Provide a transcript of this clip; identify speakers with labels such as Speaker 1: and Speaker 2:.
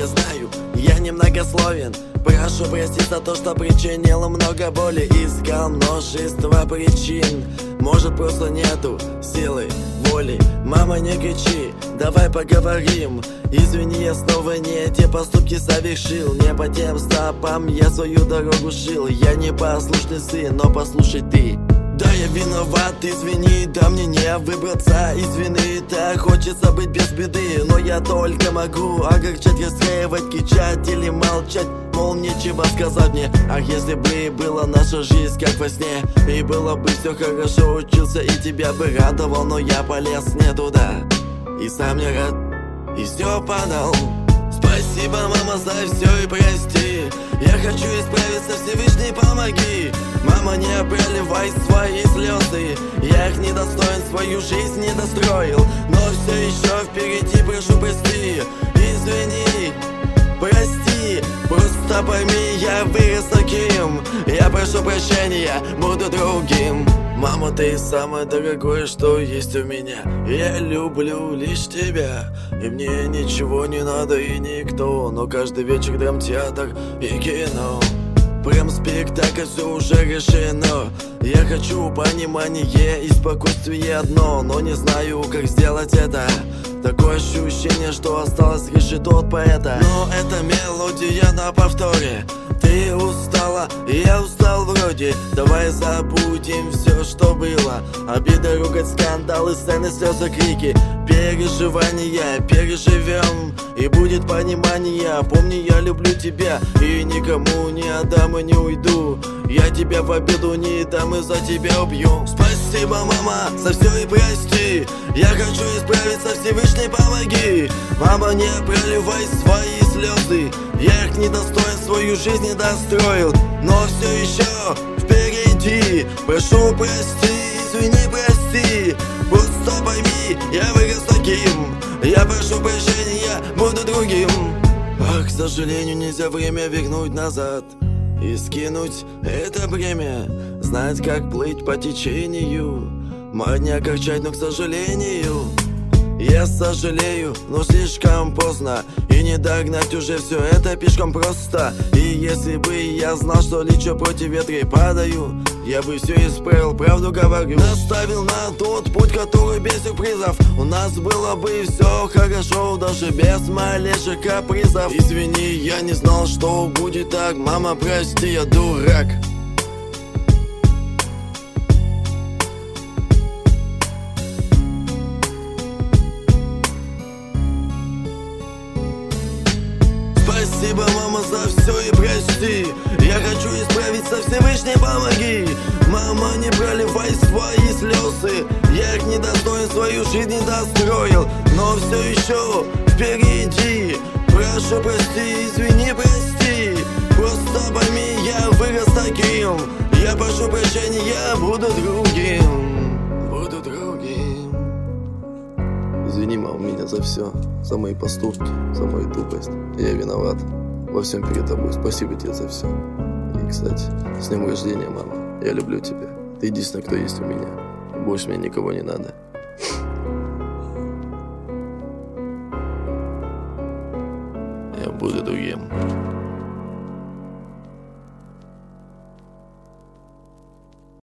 Speaker 1: я знаю, я немногословен. Прошу простить за то, что причинил много боли. Искал множество причин, может просто нету силы, воли. Мама, не кричи, давай поговорим. Извини, я снова не те поступки совершил. Не по тем стопам я свою дорогу шил. Я не послушный сын, но послушай ты. Да, я виноват, извини, да мне не выбраться из вины. Так хочется быть без беды, но я только могу огорчать, расстраивать, кричать или молчать. Мол, нечего сказать мне. А если бы была наша жизнь как во сне, и было бы все хорошо, учился и тебя бы радовал, но я полез не туда, и сам не рад, и все подал. Спасибо, мама, за все и прости. Я хочу исправиться, Всевышний, помоги. Мама, не проливай свои слезы. Я их недостоин, свою жизнь не достроил, но все еще впереди, прошу прости. Извини, прости, просто пойми, я вырос таким. Я прошу прощения, буду другим. Мама, ты самое дорогое, что есть у меня. Я люблю лишь тебя, и мне ничего не надо и никто. Но каждый вечер драмтеатр и кино. Прям спектакль, все уже решено. Я хочу понимание и спокойствие одно, но не знаю, как сделать это. Такое ощущение, что осталось решить от поэта. Но это мелодия на повторе. Ты устала, и я устал вроде. Давай забудем все, что было. Обида, ругать, скандалы, сцены, слезы, крики. Переживания переживем, и будет понимание. Помни, я люблю тебя, и никому не отдам и не уйду. Я тебя в обиду не дам и за тебя убью. Спасибо, мама, за все и прости. Я хочу исправиться, Всевышний, помоги. Мама, не проливай свои слезы. Я их недостоин, свою жизнь не достроил, но все еще впереди. Прошу прости, извини, прости. Просто пойми, я вырос таким. Я прошу прощения, буду другим. Ах, к сожалению, нельзя время вернуть назад и скинуть это бремя. Знать, как плыть по течению. Мать не огорчать, но к сожалению я сожалею, но слишком поздно. И не догнать уже все это пешком просто. И если бы я знал, что лечу против ветра и падаю, я бы все исправил, правду говорю. Наставил на тот путь, который без сюрпризов. У нас было бы все хорошо, даже без малейших капризов. Извини, я не знал, что будет так. Мама, прости, я дурак. Спасибо, мама, за все и прости. Я хочу исправиться, Всевышний, помоги. Мама, не проливай свои слезы. Я их недостоин, свою жизнь не достроил, но все еще впереди. Прошу прости, извини, прости. Просто пойми, я вырос таким. Я прошу прощения, я буду другим. Буду другим.
Speaker 2: Извини, мама, меня за все, за мои поступки, за мою тупость. Я виноват во всем перед тобой. Спасибо тебе за все. И, кстати, с днем рождения, мама. Я люблю тебя. Ты единственный, кто есть у меня. Больше мне никого не надо. Я буду другим.